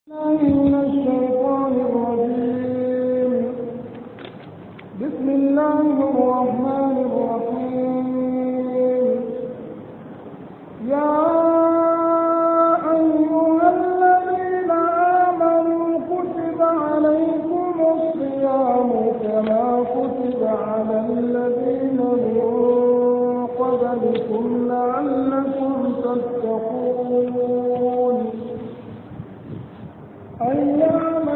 من الشيطان الرجيم. بسم الله الرحمن الرحيم. يا أيها الذين آمنوا كتب عليكم الصيام كما كتب على الذين من قبلكم لعلكم تتقون أياما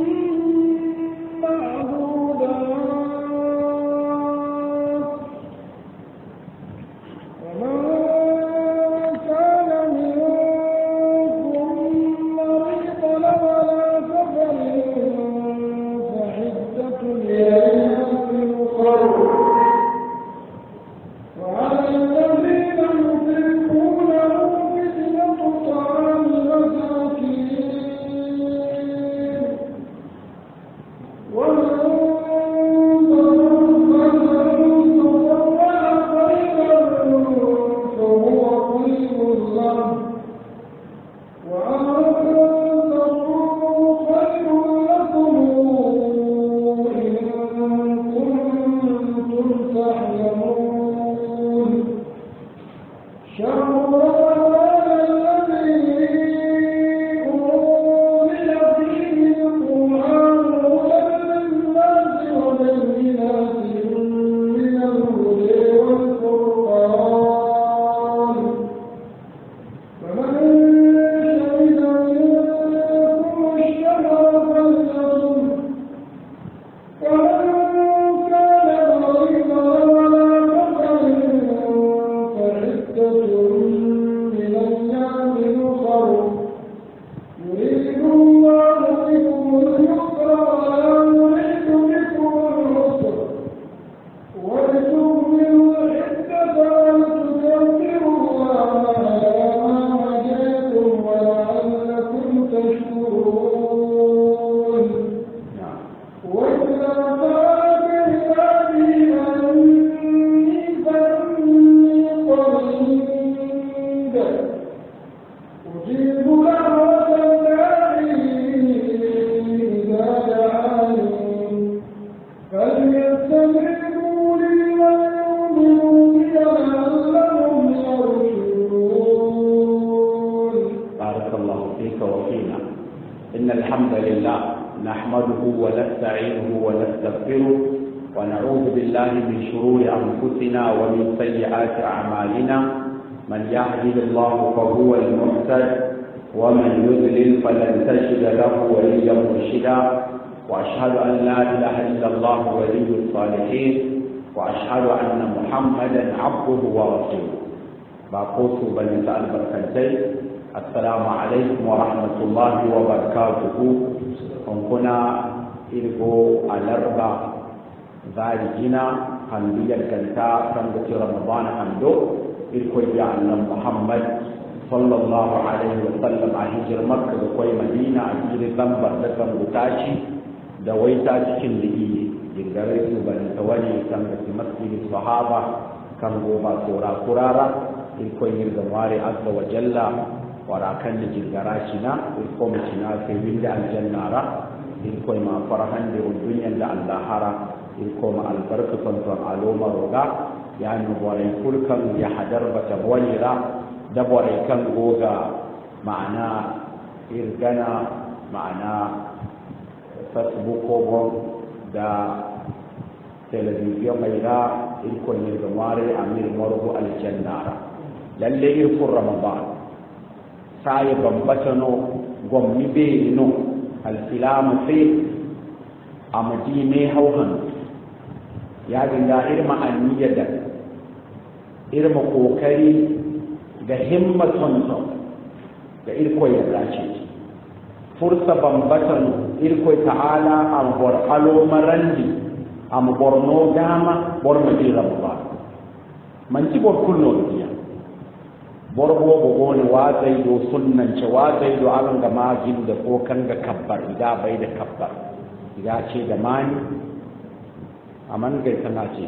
معدودات ومن كان منكم مريضا ولا سفر فعدة من أيام أخر وعلى الذين يطيقونه فدية طعام مساكين ومن يضلل فلن تجد له وليا مرشدا واشهد ان لا اله الا الله ولي الصالحين واشهد ان محمدا عبده ورسوله باقوت بني البركتين السلام عليكم ورحمه الله وبركاته كنا إلغو الأربع ذالجنا هنبيا الكنتا كنت رمضان هندو إلغو جعلنا محمد sallallahu alaihi wa sallam a hijir makka da kwai madina a cikin lambar da kan butaci da waita cikin digi dingare su bani tawani kan da masjidin sahaba kan goma sura kurara in ko yin da mare azza wa jalla wara kan da jingara cina in ko mutuna sai winda aljanna ra in ko ma farahan da dunyan da Allah hara in ko ma albarkatan to aloma roga ya ni bore kulkan ya hadar bata wani ra dabare kan goga ma'ana irgana ma'ana facebook da television mai ra irkon yirgamare amir marbu aljannara lalle irkun ramadan sai bambatano gommi be no alsilama sai a madine hauhan ya dinga irma anniya da irma kokari ga himmatun da irko ya dace fursa bambatan irko ta'ala an borqalo marandi am borno dama borno di rabba man ci bor kullo diya borbo bo ne wazai do sunnan ce wazai do an ga majin da ko kan ga kabbar da bai da kabbar ya ce da mani aman ga tana ce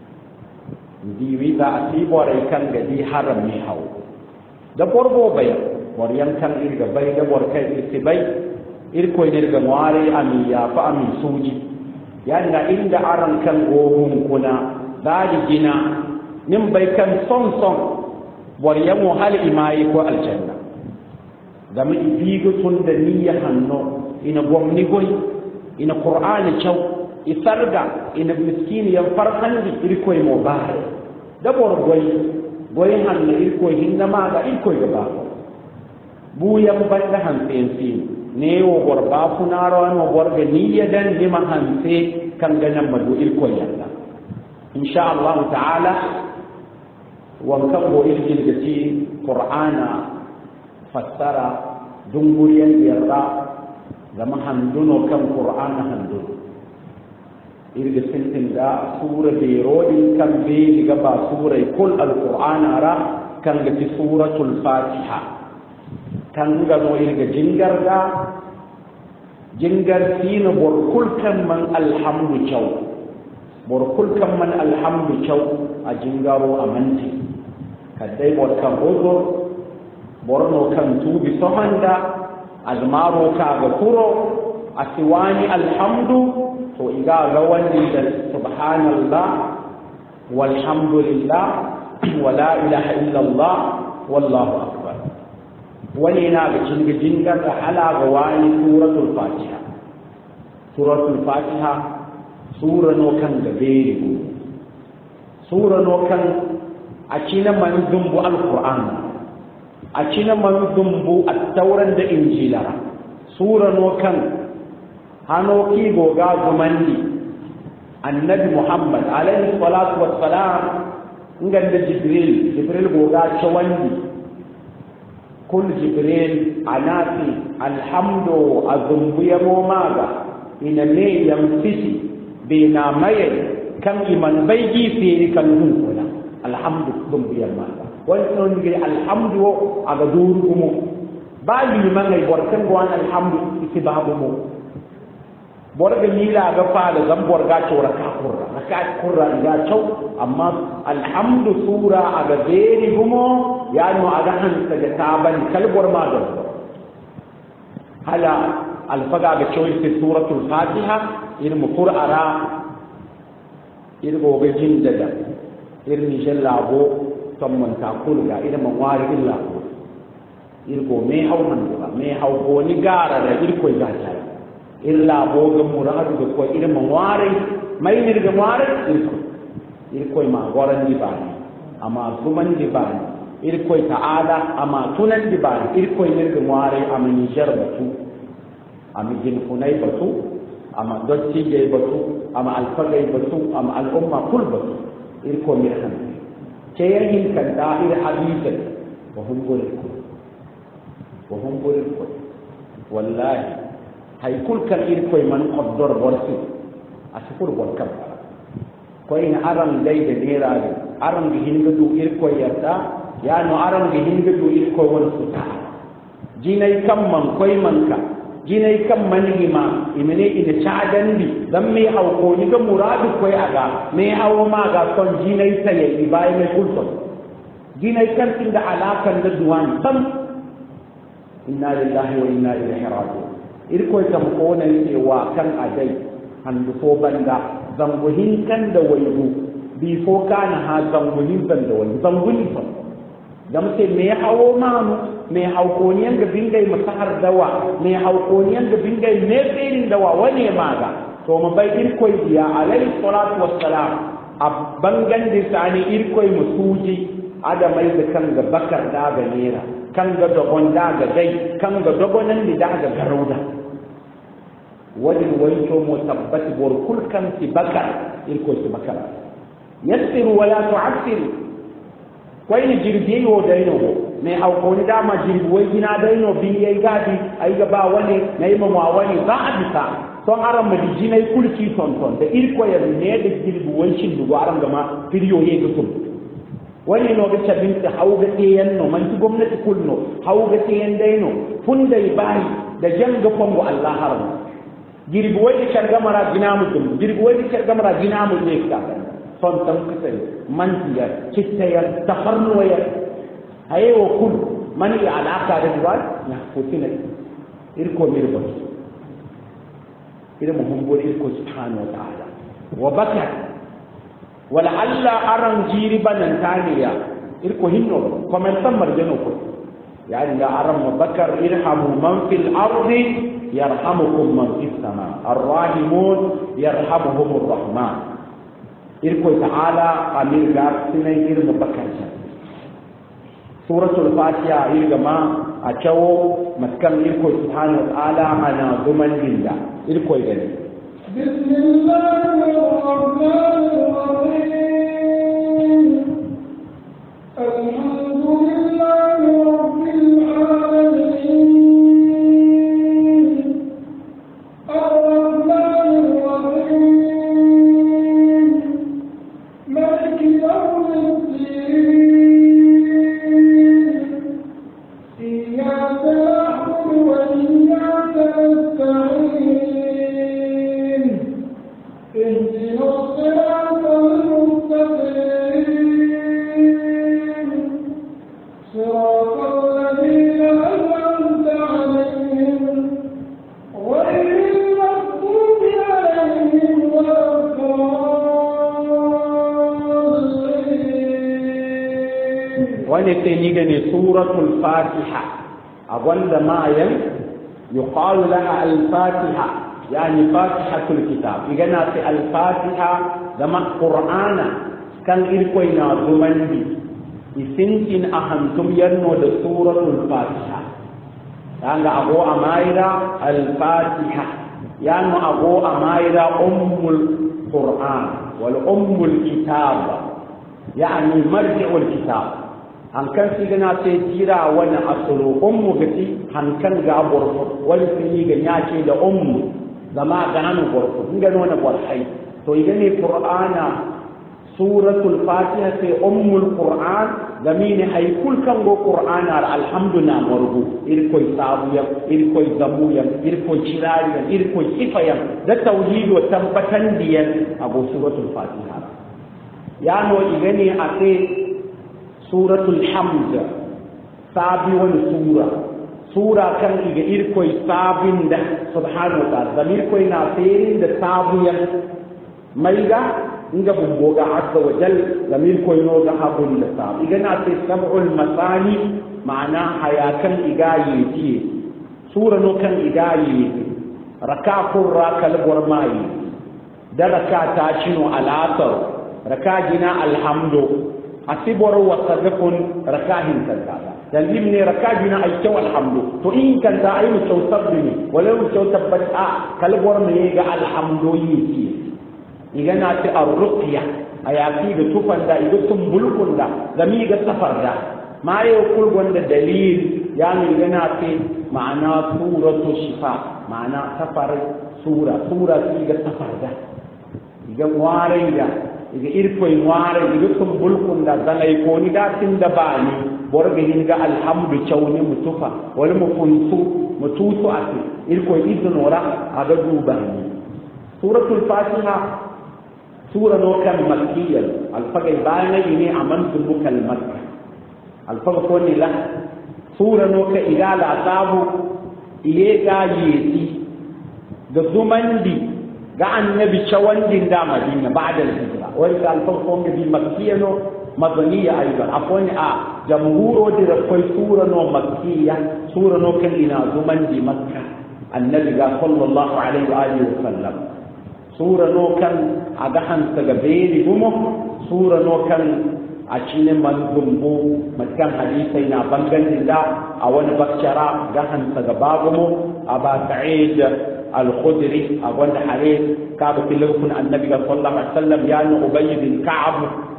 di wiza atibore kan ga di haram ni hawo da borbo bai waryan kan irga bai da borkai isi bai irko nirga ngware ami ya fa ami suji yanda inda aran kan gohun kuna dadi gina nin bai kan son war yamu hal imai ko aljanna gami bigo tun da niyya hanno ina gomni goy ina qur'ani chaw isarga ina miskini yan farhandi irko mo bare da bor goy hanno irko hinna maga irko ga ba bu yan banda hansen ne wo gorba funaro an wo gorga niyya dan lima hanse kan ganan madu irko yalla insha Allah ta'ala wan kan go irkin gati qur'ana fassara dunguriyan yarda zama handuno kan qur'ana handuno irga sintin da sura be rodin kan be diga ba sura kul alqur'ana ra kan gati suratul fatiha kan ga no irga jingar sino bor kul kan man alhamdu chaw bor kul kan man alhamdu chaw a jingaro amanti kadai bor kan ozo borno kan tubi sohanda almaro ka ga kuro asiwani alhamdu to iga ga wani da subhanallah walhamdulillah wala ilaha illallah wallahu akbar wani na ga jingar da hala ga wani suratul fatiha sura no kan da beri sura no kan a cikin manzumbu alquran a cikin manzumbu at-tauran da injila sura no kan hano ki goga gumandi annabi muhammad alaihi salatu wassalam ngan da jibril goga chawandi kun jibril anati alhamdu azumbu yamo maga ina ne yamfiti bina maye kan iman baigi fi kan kuna alhamdu zumbu yamma wannan ne alhamdu aga duru mu ba liman ai borkan gwan alhamdu itibabu mu borga nila ga fa da zan borga cewa ka kurra ga chau amma alhamdu sura aga beri gumo ya no aga hansa da taban kalbor ma da hala alfaga ga cewa fi suratul fatiha ilmu qur'ara ilmu bejin daga ilmi jallabo tamman ta kulga ilmu wari illa ilmu me hawman me hawko ni gara da ilko ga ta illa boga muradu da ko ilmu wari mai ni ga wari ilko ma goran di bani amma kuman di bani ilko ta'ala amma tunan di bani ilko ni ga wari amma ni jarbatu amma jin kunai batu amma dotti je batu amma alfagai batu amma al'umma kul batu ilko mi han ce yayin kan da'ir hadithan wa hum gurku wallahi hay kul kan ilko man qaddar borsi asikur borkam ko ina aran dai da nera aran gi hinga du ilko yarda ya no aran gi hinga du ilko won suta jinai kam man koy manka jinai kan manhima imene ina chadandi dan me hauko ni ga muradu koy aga me hawo ma ga kon jinai taye ibai me kulso jinai kan tinda alakan da duwan tam inna lillahi wa inna ilaihi raji'un irko tam ko ne wa kan adai handu ko banda zanguhin kan da waibu bi fo kana ha zanguhin banda wani zanguhin fa dan sai me hawo manu me haukoniyan ga bingai masahar dawa me haukoniyan ga bingai me tsirin dawa wane maga to mun bai irkoi biya alayhi salatu wassalam a bangan da sani irkoi musuji adamai da kan ga bakar da ga nera kan ga dogon da ga dai kan ga dogonan da ga garauda wadin waito mu tabbati bor kulkan ti bakar irkoi ti bakar yassiru wala tu'assiru kwai ni jirgi yo daino mai haukoni dama jirguwai gina daino bin yayi gadi ai ga ba wani nayi mamwa wani ba a bisa son aran madiji nayi kulki ton da irko ya ne da jirguwai shin dugo aran gama video yayi gutum wani no bicha binta hauga teyan no man gwamnati kulno hauga teyan daino fundai bai da janga fongo Allah haram jirguwai da shargamara gina mutum jirguwai da shargamara gina mu ne ka son tan kusa mantiya kittayar tafarnuwayar ayewo kul mani alaka da duwal na kutina irko mirba ila muhammad irko subhanahu wa ta'ala wa baka wala alla aran jiri banan taniya irko hinno kuma san marjano ko yani la aran bakar irhamu man fil ardi yarhamukum man fis sama arrahimun yarhamuhumur rahman irko ta'ala amir ga sinai irmu bakar suratul fatiha irga ma a cawo matkan irko subhanahu wa ta'ala ana zuman dinda irko gani bismillahir rahmanir rahim alhamdulillahi rabbil alamin arrahmanir rahim maliki yawmiddin إياك نعبد وإياك نستعين اهدنا الصراط المستقيم صراط الذين أنعمت عليهم غير المغضوب عليهم ولا الضالين. ونتنيجني سورة الفاتحة أظن ما يقال لها الفاتحة يعني فاتحة الكتاب إذا في الفاتحة لما قرآن كان إلكوينا زمندي يسنتين أهمتم يرنو سورة الفاتحة يعني أبو أمايرا الفاتحة يعني أبو أمايرا أم القرآن والأم الكتاب يعني مرجع الكتاب hankan si gana sai tira wani asulu ummu gati hankan ga borfo wani fili ga yace da ummu zama ga hanu borfo inga wani borfai to idan ne qur'ana suratul fatiha sai ummul qur'an da mine hay kul kan go qur'ana alhamdulillah morgu irkoy sabuya irkoy zamuya irkoy cirariya irkoy ifaya da tauhid wa tabbatan diyan abu suratul fatiha ya no igani ate suratul hamd sabi wani sura kan iga irkoy sabin da subhanahu wa ta'ala zamir koy na ferin da sabuyan maiga inga bumboga azza wa jal zamir koy no ga habun da sab iga na sai sab'ul masani ma'ana hayakan iga yiti sura no kan iga yiti raka kurra kal gurmai da raka ta shino alatar raka gina alhamdu asibor wa sadqun rakahin kanta dan limne rakajina ay taw alhamdu to in kanta ay mu taw sabbini wala mu taw tabbata kalbor me ga alhamdu yiki igana ta arruqiya ayati da tufan da idutun bulkun da gami ga safar da ma yau kul wanda dalil ya mi gana ta ma'ana suratu shifa ma'ana safar sura su ga safar da iga ware da iga irkoy ware iga tum bulkun da zalai ko ni da tin da bani borga hinga alhamdu chawni mutufa wala mutusu ati irkoy idnora aga dubani suratul fatiha sura no kan makkiyya alfagai bana yini amantu bukal makka alfaga ko ni la sura no ka idala asabu iye ga yeti da zumandi ga annabi chawandin da madina ba'da al-hijra wal alfaga ko bi makkiyya no madaniya aidan afwan jamhuro da kai sura no makkiyya sura no kan ina zumandi makka annabi ga sallallahu alaihi wa alihi wa sallam sura no kan aga hansa ga beri gumo sura no kan a cikin manzumbu matkan hadisai na bangan da a wani bakshara ga hansa ga bagumo aba sa'id al-khudri a wanda hare ka ba tilakun annabi sallallahu alaihi wasallam ya no ubay bin ka'ab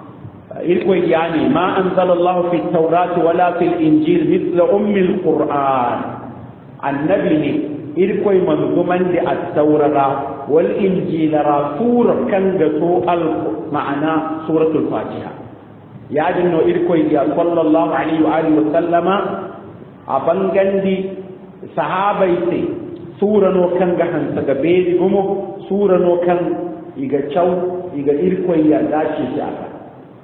ilko yani ma anzala Allah fi at-taurat wala fi al-injil mithla ummi al-quran annabi ne ilko manzuman da at-taurara wal injil rasul kan ga to al ma'ana suratul fatiha ya dinno ilko ya sallallahu alaihi wa alihi wa sallama a bangandi sahabai sai sura no kan ga hansa ga bedi gumo sura no kan iga chau iga ilko ya dace shi aka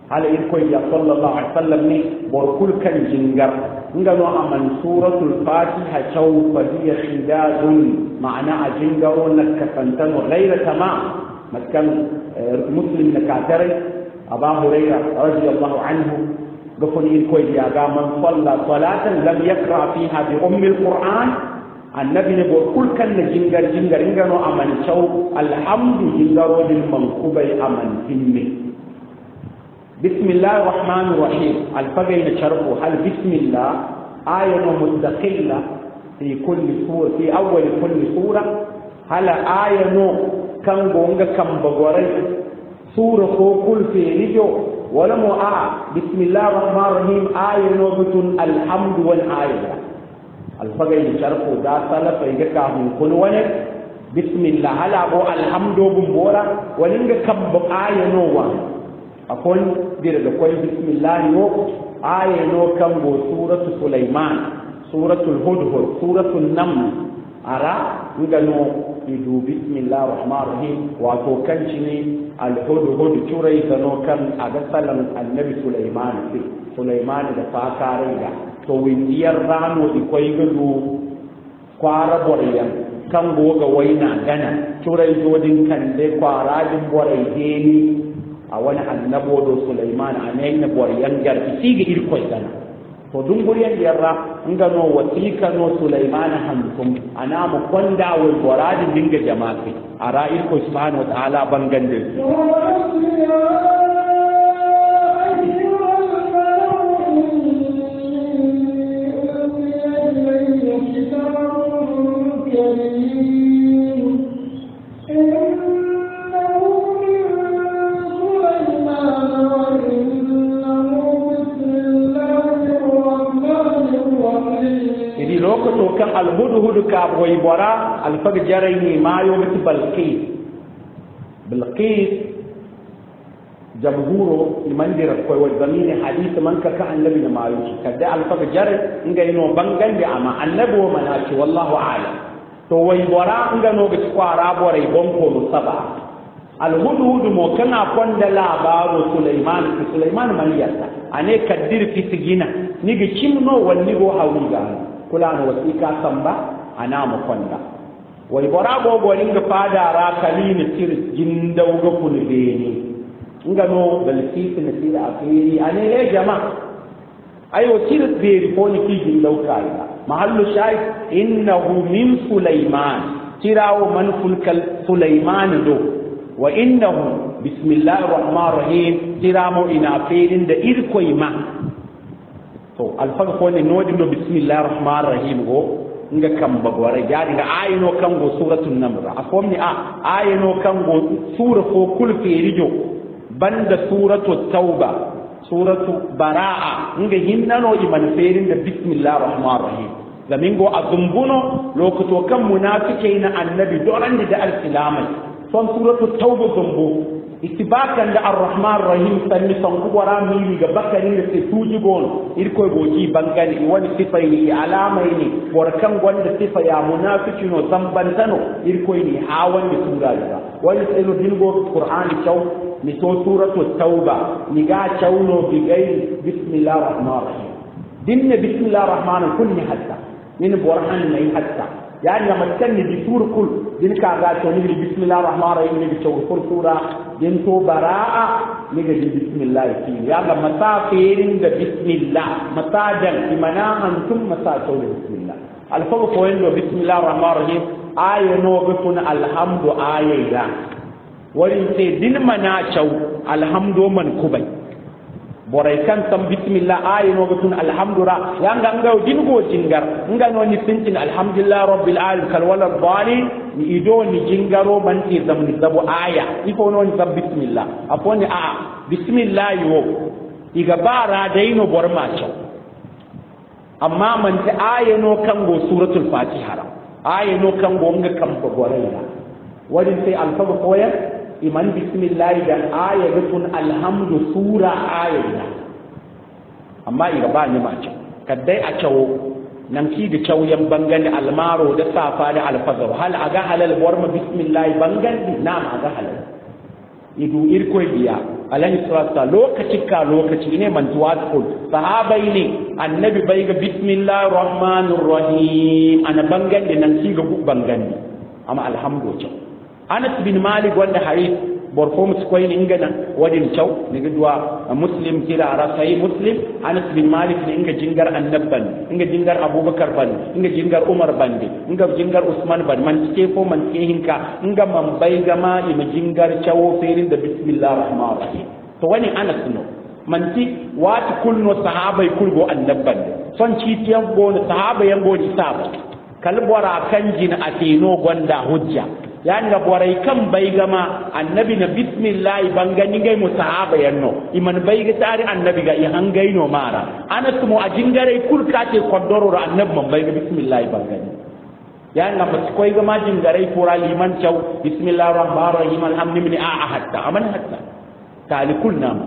hala irko ya sallallahu alaihi wasallam ne borkul kan jingar ngano aman suratul fatiha chaw fadiya khidadun ma'ana a jingaro na kasantan ghayra tamam maskan muslim na katare aba hurayra radiyallahu anhu gafoni irko ya ga man salla salatan lam yaqra fiha bi ummi alquran annabi ne borkul kan na jingar ngano aman chaw alhamdu jingaro din mankubai aman hinne بسم الله الرحمن الرحيم الفجر نشربه هل بسم الله آية مستقلة في كل سورة في أول كل سورة هل آية كم بونغ كم بغوري سورة كل في رجو ولم بسم الله الرحمن الرحيم آية بتون الحمد والآية الفجر نشربه دا سلف يجكا من كل ولد بسم الله هل أبو الحمد بمبورا ولنغ كم بآية نوان akwai dire da kwai bismillah no aya no kan go suratu sulaiman suratul hudhud suratul naml ara ngano idu bismillahir rahmanir rahim wa to kanci ne al hudhud turai no kan aga salan annabi sulaiman da fakare da to windiyar rano di kwai gudu kwara boriyan kan go ga waina gana turai jodin kan dai kwara din borai deni a wani annabo do Sulaiman a mai na boriyan garbi siga irkoi sana to dunguriyan yarra ngano wasika no Sulaiman hantum ana mu konda wal boradi dinga jama'i ara irko subhanahu wa ta'ala bangande lokato kan alhudhud ka boy bora alfag jarayni mayo mit bilqis jamhuro imandira koy wa zamini hadith man ka annabi na mayo kadda alfag jaray inga ino bangande ama annabi wa manaki wallahu a'lam to way bora inga no ga kwara bora bonko no saba alhudhud mo kana konda labaru sulaiman maniyata ane kaddir fitigina niga chimno wanni go hawiga kula na wasika samba ana mu kwanda wai borago go linga fada ra kalini tir jindau ga kulbeni ngano balkisi na tira afiri ane le jama ayo tir beri poni ki jindau kai mahallu shahid innahu min sulaiman tirawo man fulkal sulaiman do wa innahu bismillahir rahmanir rahim tiramo ina firin da irkoima to alfaga ko ne nodi no bismillahir rahmanir rahim go nga kam bagwara jadi nga ayino kan go suratul naml akomni ayino kan go sura ko kul ferijo banda suratul tauba suratul baraa nga hinnano iman ferin da bismillahir rahmanir rahim zamingo azumbuno lokato kan munafike na annabi doran da al-islamai son suratul tauba zumbu itibakan da ar-rahman rahim sanni son kubara mili ga bakari da sai tuji gon irko goji bangani wani sifai ni alamai ni warkan gwanda sifa ya munafiki no zambantano irko ni hawan da sura da wani sai no dingo qur'ani chaw ni to suratu tauba ni ga chawno bi gai bismillahir rahmanir rahim dinne bismillahir rahmanir kulli hatta min burhan mai hatta yani makanni bi surkul din ka ga to ni bismillahir rahmanir rahim ni to sura din to baraa ni ga bismillah ki ya ga masafirin da bismillah masajan imana antum masatu bismillah alfa ko wendo bismillahir rahmanir rahim ayano bifun alhamdu ayira wari sai din mana chau alhamdu man kubai boray kan tam bismillah ayino bifun alhamdura yanga ngaw din go jingar ngano ni sintin alhamdulillah rabbil alamin kal wala dhalin ni ido ni jingaro man ti zamni sabu aya ifo no ni sab bismillah afoni bismillah yo iga bara daino borma chaw amma man ta ayino kan go suratul fatiha ayino kan go nga kam ko gorayna wadi sai alfa koya iman bismillah da aya bitun alhamdu sura ayina amma iga ba ni ma chaw kadai a chaw nan ki da chauyan bangane almaro da safa da alfazar hal aga halal warma bismillah bangane na ma aga halal idu irko biya alaihi salatu lokaci ne man tuwatkul sahabai ne annabi bai ga bismillahir rahmanir rahim ana bangan da nan ci ga bangan amma alhamdulillah Anas bin Malik wanda hari borfo mus koy ni ngana wadin chaw ni gidwa muslim kila rasai muslim Anas bin Malik ni nga jingar annabban nga jingar Abubakar ban nga jingar Umar ban nga jingar Usman ban man ke ko man ke hinka nga man bai gama ima jingar chaw ferin da bismillahir rahmanir rahim to wani Anas no man ti wati kulno sahabai kulgo annabban son ci tiyan go sahaba yan go di saba kalbora kanjin atino gonda hujja yani ga borai kan bai gama annabi na bismillah bangani gai mu sahaba yanno iman bai ga tare annabi ga ihan gai no mara ana tumo a jingare kulka te kodoro annabi man bai ga bismillah bangani yani ga ba koi ga ma jingare pura liman chaw bismillahir rahmanir rahim alhamdulillah hatta aman hatta talikul nam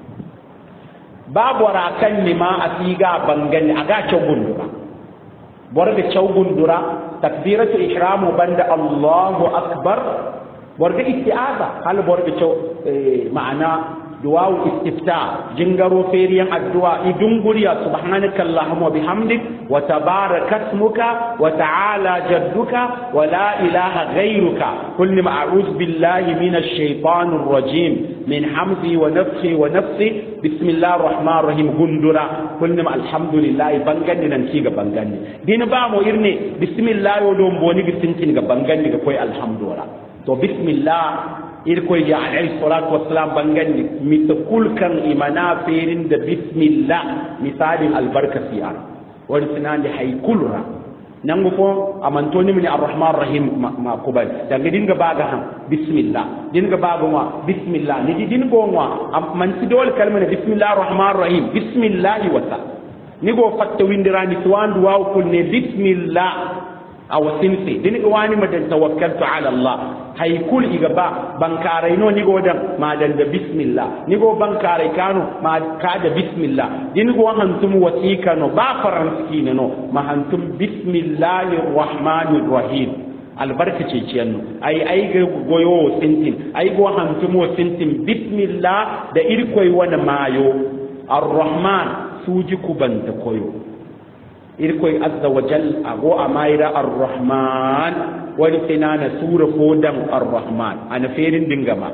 babu rakan ni ma asiga bangani aga chawgun borga chawgun dura takbiratu ihramu banda Allahu akbar borga isti'aza hal borga chaw ma'ana du'a istifta jingaro feriyan addu'a idunguriya subhanaka allahumma bihamdik wa tabaraka ismuka wa ta'ala jadduka wa la ilaha ghayruka kulli ma'uz billahi minash shaitanir rajim min hamzi wa nafsi wa nafsi bismillahir rahmanir rahim gundura kulli ma alhamdulillah bangandi nan ci ga bangandi din ba mo irne bismillah yo do mboni gisintin ga bangandi ga koy alhamdulillah to bismillah irko ya alayhi salatu wassalam bangandi mitakul kan imana ferin da bismillah misalin albarka fi'a wani sinan da haikulra nan go amantoni min arrahman rahim ma kubal daga dinga baga han bismillah dinga baga wa bismillah ni dinga wa man ti dol kalma bismillah arrahman rahim bismillah wasa ni go fatta windirani tuwandu wa kul ne bismillah aw sinfi dinga wani madan tawakkaltu ala allah haykul igaba bankare no ni godan madan da bismillah ni go bankare kano ma ka da bismillah din go hantum wasika no ba faranski no ma hantum bismillahir rahmanir rahim albarka ce ciyanno ai ga goyo sintin ai go hantum sintin bismillah da irkoi wani mayo arrahman suji kubanta koyo irkoi azza wa jal ago amaira arrahman wani sinana sura fodan arrahman ana ferin dingama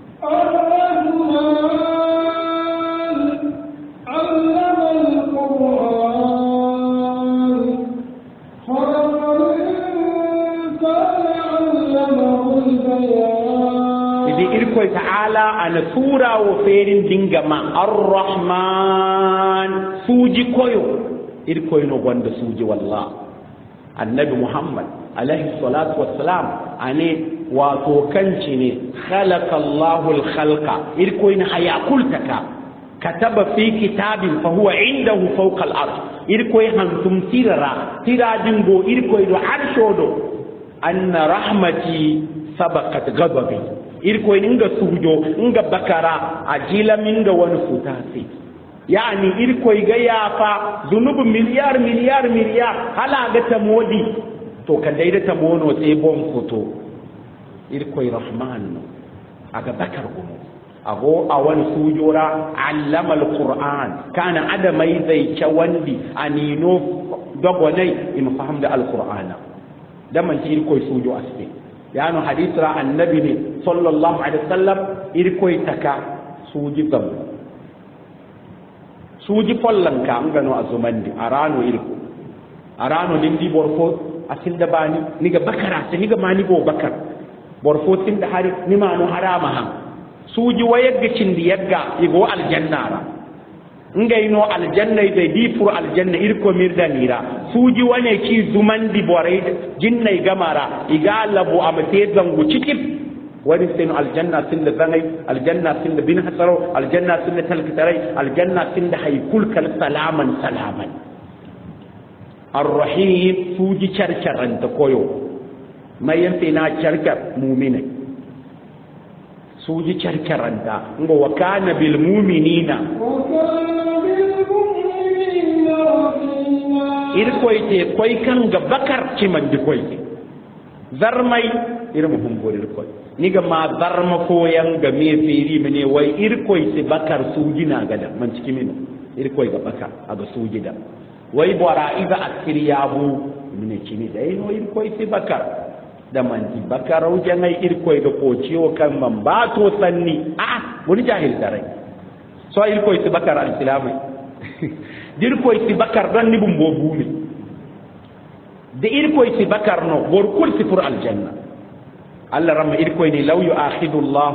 idi irkoi ta'ala ana sura wa ferin dingama arrahman suji koyo irkoy no gonda suji wallah annabi muhammad alaihi salatu wassalam ane wato kanci ne khalaqa Allahu al-khalqa irkoy na hayakultaka kataba fi kitabin fa huwa indahu fawqa al-arsh irkoy hantum tiradin go irkoy do arshodo anna rahmati sabaqat ghadabi irkoy inga sujo inga bakara ajila minga wani futasi yani irkoy ga yafa zunubu miliyar hala ga tamodi to kan dai da tamono sai bon foto irkoy rahman aga bakar gumo ago awan sujora allama alquran kana adamai zai chawandi anino dogonai in fahamda alqur'ana dan man irkoy sujo asbe yano hadithra annabi ne sallallahu alaihi wasallam irkoy taka suji gam suji follan ka an gano azumandi arano irko arano dindi borfo asinda bani niga bakara sai niga mani go bakar borfo tinda hari ni manu harama ha suji wayagga cindi yagga igo aljanna ra ngai no aljanna dai difur aljanna irko mirdanira suji wane ki zumandi borai jinnai gamara iga labu amate zangu cikip wani sin aljanna sin da zanai aljanna sin da bin hasaro aljanna sin da talkitarai aljanna sin da haykul kal salaman arrahim suji charcharan ta koyo mai yanfe na charkar mu'minai suji charcharan ta ngo wa kana bil mu'minina irkoy te koy kan ga bakar ci man di koy zarmai irmu humbor irkoy niga ma zarma koyan ga me feri mene wai irkoy si bakar sujina gada man ciki mino irkoy ga bakar aga sujida wai bora iza askiriyabu mine cini dai no irkoy si bakar da man di bakar jangai irkoy ga kociyo kan man ba to sanni wani jahil darai so irkoy si bakar al-islamai dirkoy si bakar dan ni bumbo bumi da irkoy si bakar no bor kul si fur aljanna Allah ramma irkoy ni law yu'akhidu Allah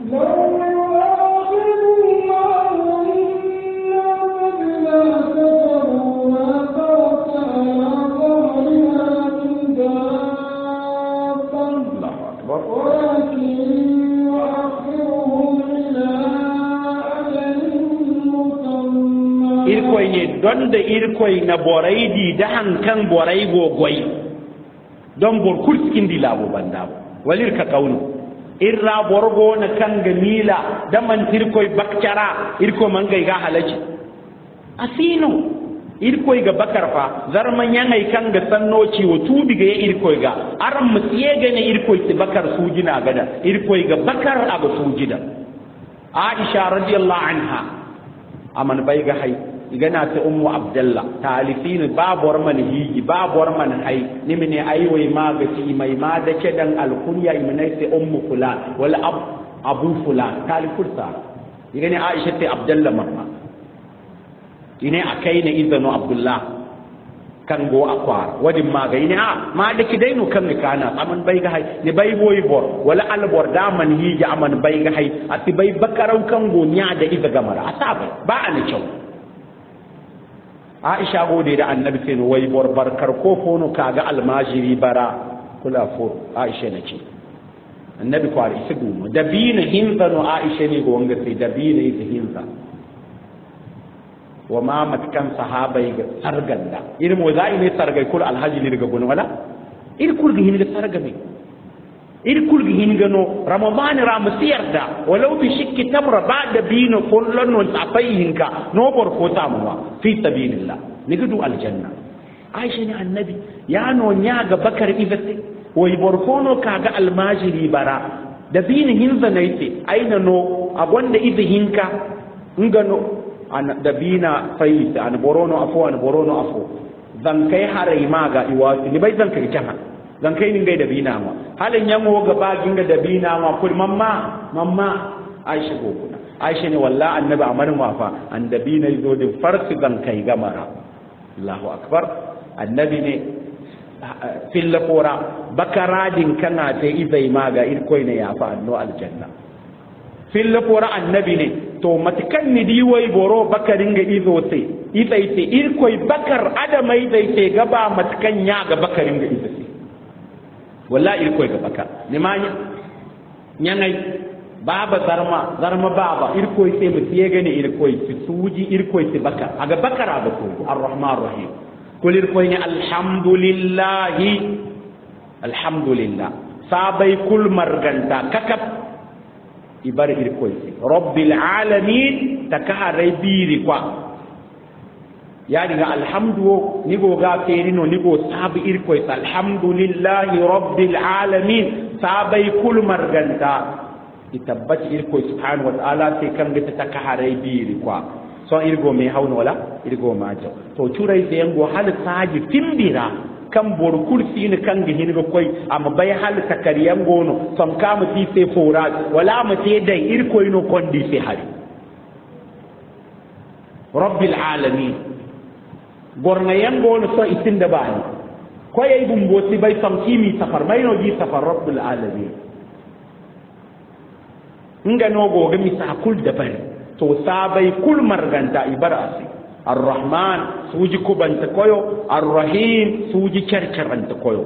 irkoy ne don da irkoy na borai di da hankan borai gogoi don bor kurskin di labo banda walir ka kaunu irra borgo na kan gamila da man tirkoy bakcara irko man ga halaji asino irkoy ga bakar fa zarman yanai kan ga sannoci wa tudi ga irkoy ga aran musiye ga ne irkoy ti bakar sujina gada irkoy ga bakar aga sujida Aisha radiyallahu anha aman bai ga hay igana ta ummu abdullah talifin babuwar man hiji babuwar man hay nimene aiwai magati mai ma da kedan alkunya iminai sai ummu fulan wal abu fulan talifursa igane aisha ta abdullah mamma ine akai ne izano abdullah kan go akwar wadin maga ine ma da kidainu kan kana aman bai ga hay ne bai boy bor wala albor da man hiji aman bai ga hay ati bai bakarau kan go nya da iza gamara asabe ba an cewa Aisha gode da annabi sai wai barkar ko fono kaga almajiri bara kula fo Aisha nace annabi kwari su gumo dabina hinza no Aisha ne go wanga sai dabina yi hinza wa ma matkan sahabai ga sarganda irin mo zai ne sargai kul alhaji ne daga gon wala irin kul ga hin da sargame irin kul ga hin ga no ramadan ramusiyarda walau bi shikki tamra ba'da bino kullun no tafayinka no bor ko tamuwa fi sabilillah nigudu aljanna Aisha ne annabi ya no nya ga bakar ibati wai borkono kaga almajiri bara da bini hinza naite aina no agonda izihinka ngano an dabina faita an borono afo zan kai harai maga iwati ni bai zan kai jaha zan kai ni gai dabina ma halin yango ga bagin ga dabina ma kul mamma Aisha go kuna Aisha ne wallahi annabi amarin wafa an dabina zo din farsi zan kai gamara Allahu akbar annabi ne filla kora bakaradin kana ta izai maga irkoi ne ya fa anno aljanna filla kora annabi ne to matakan ni diwai boro bakarin ga izo sai izai sai irkoi bakar adamai zai sai gaba matakan ya ga bakarin ga izo sai wallahi irkoi ga bakar ne ma nyanai baba zarma baba irkoi sai mu tiye gane irkoi su suji irkoi sai bakar aga bakara ba ko arrahman rahim kulir koy ne alhamdulillah sabai kul marganta kakap ibar ir koy rabbil alamin takaharai biri kwa ya diga alhamdu ni go ga feri no ni go sabi ir koy alhamdulillah rabbil alamin sabai kul marganta itabbati ir koy subhanahu wa ta'ala sai kan ga takaharai biri kwa so irgo me hawno wala irgo ma jaw to turai da yango hal saji timbira kan bor kursi ne kan gihin go koy amma bai hal takariyan gono som kamu ti se fora wala ma te dai irko ino kondi se hari rabbil alamin gorna yango no so itinda bani koy ay bumbo si bai som kimi safar mai no ji safar rabbil alamin ngano go ga mi sa kul da bari to sabai kul marganta ibarasi arrahman suji kubanta koyo arrahim suji charcharanta koyo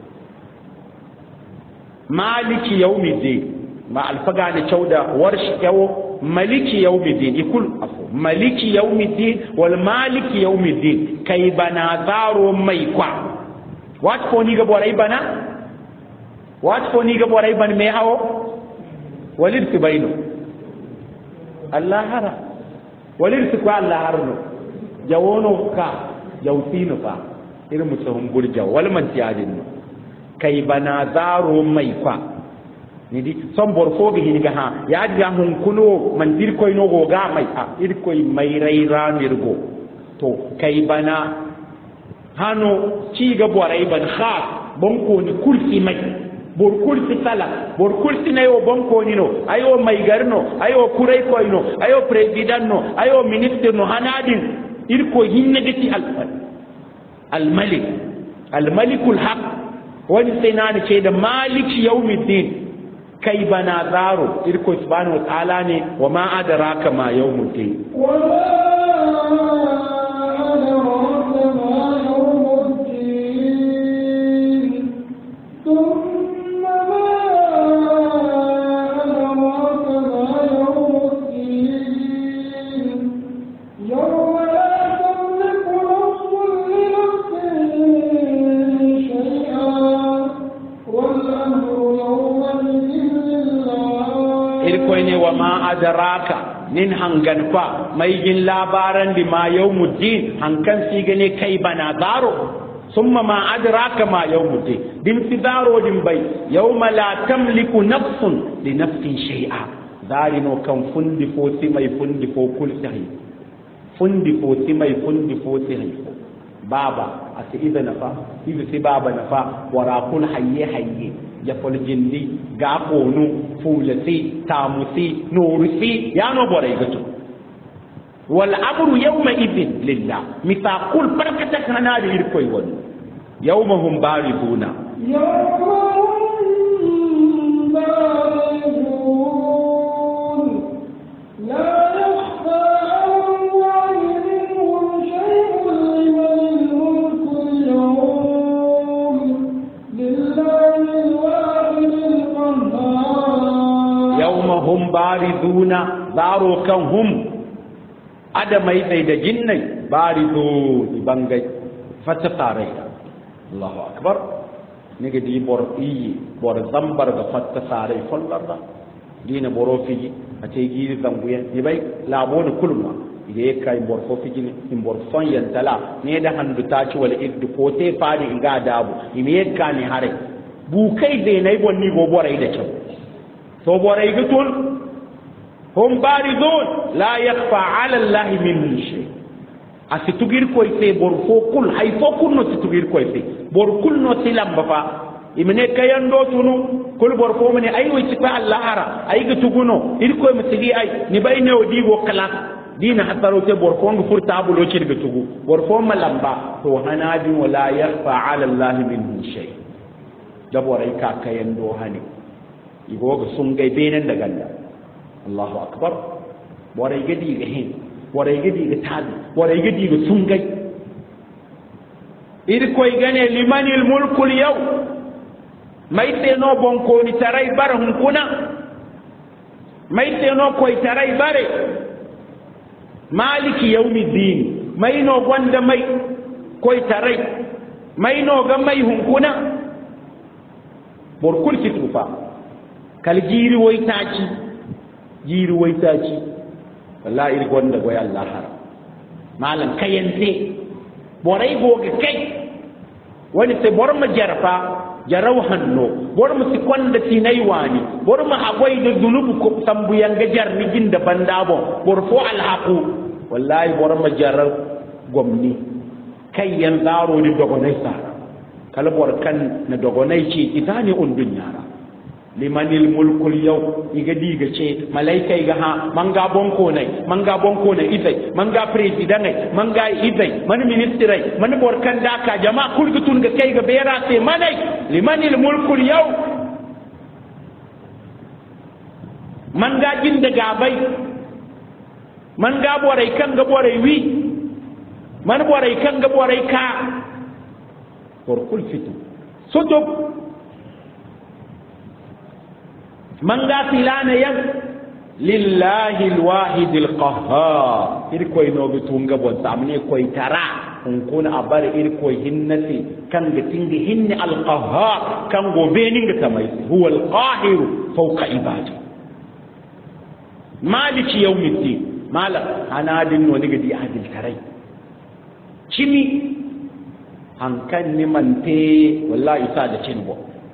maliki yawmiddin ma alfaga ne chauda warsh yawo maliki yawmiddin ikul afu maliki yawmiddin wal maliki yawmiddin kai bana zaro mai kwa wat ko ni ga borai bana me hawo walid tibainu Allah hara walir su ko Allah harno jawono ka jawtino fa irin mutum burja wal man tiyadin kai bana zaro mai kwa ni di son borfo ga hiniga ha ya diga hun kuno man dir koy no go ga mai a ir koy mai raira mirgo to kai bana hano ci ga borai ban kha bon ko ni kursi mai bor kursi sala bor kursi na yo bon ko ni no ayo mai garno ayo kurai koy no ayo president no ayo minister no hanadin ir ko hinne gati al malik al malikul haq wani sai na ce da maliki yawmiddin kai bana zaro irko subhanahu wa ta'ala ne wa ma adraka ma yawmuddin wa ma adraka ma yawmuddin thumma ma adraka ma yawmuddin yawma la tamliku nafsun li nafsin shay'an wal amru yawma irkoy ne wa ma adraka nin hangan fa mai yin labaran di ma yawmuddin hankan si gane kai bana zaro summa ma adraka ma yawmuddin dim si zaro dim bai yawma la tamliku nafsun li nafsin shay'a darino kan fundi fo si mai fundi fo kul sahi fundi fo si mai fundi fo sahi baba ati idana fa ibi si baba na fa wara kul hayye ya fol jindi ga konu fulasi tamusi nurusi ya no bore gato wal amru yawma idin lillah mithaqul barakata kana da irkoi wani yawma hum bariduna la yakhfa 'ala Allahi minhum shay'un liman mulku al-yawm lillahi yawma hum bariduna zaro kan hum adamai dai da jinnai baridu bangai fata tare Allahu akbar nige di bor zambar ga fata tare follarda dina boro fiji ate giri zanguyen dibai labo da kulma ide kai bor fo fiji ne in bor son yantala ne da handu taci wala iddu ko te fadi inga dabu ime ka ni hare bu kai dai nay bonni go borai da kyau to borai gutun hum baridun la yakhfa 'ala allahi min shay asitugir ko ite bor fo kul hay fo kul no situgir ko ite bor kul no tilam bafa imene kayando tunu kul bor fo mene ay wi ci fa allahara ay gutuguno ir ko mutigi ay ni bayne o digo kala dina hataro te bor fo ngu furta bulo ci gutugu bor fo malamba to hanadi wala yakhfa 'ala allahi min shay daborai ka kayando hani igoga sungay benen daga Allah Allahu akbar borai gadi ga hin borai gadi ga tabi borai gadi ga sungay iri koy gane limanil mulkul yaw mai teno bonko ni tarai bar hun kuna mai teno koy tarai bare maliki yawmiddin mai no gonda mai koy tarai mai no ga mai hun kuna borkul ki tufa kal jiri waitaci wallahi ir gonda goy Allah har malan kayante borai goga kai wani sai bor ma jarfa jaraw hanno bor mu si konda tinai wani bor ma agoy da dunubu ko tambu yanga jar ni ginda bandabo bor fo alhaqu wallahi bor ma jarar gomni kai yan zaro ni dogonai sa kala bor kan na dogonai ci itani on dunyara limanil mulkul yaw iga diga ce malaika iga ha manga bonko nai idai manga president nai manga idai man ministrai man borkan daka jama'a kulgutun ga kai ga bera sai manai limanil mulkul yaw manga jin daga bai manga borai kan ga borai wi man borai kan ga borai ka borkul fitu soto manga filana yan lillahi alwahid alqahhar irko ino bitunga bon samne koy tara on kuna abare irko hinnati kan ga tingi hinni alqahhar kan go beninga tamai huwa alqahir fawqa ibadi maliki yawmiddin malak anadin no diga di adil tarai chimi hankan ni mante wallahi sa da cinbo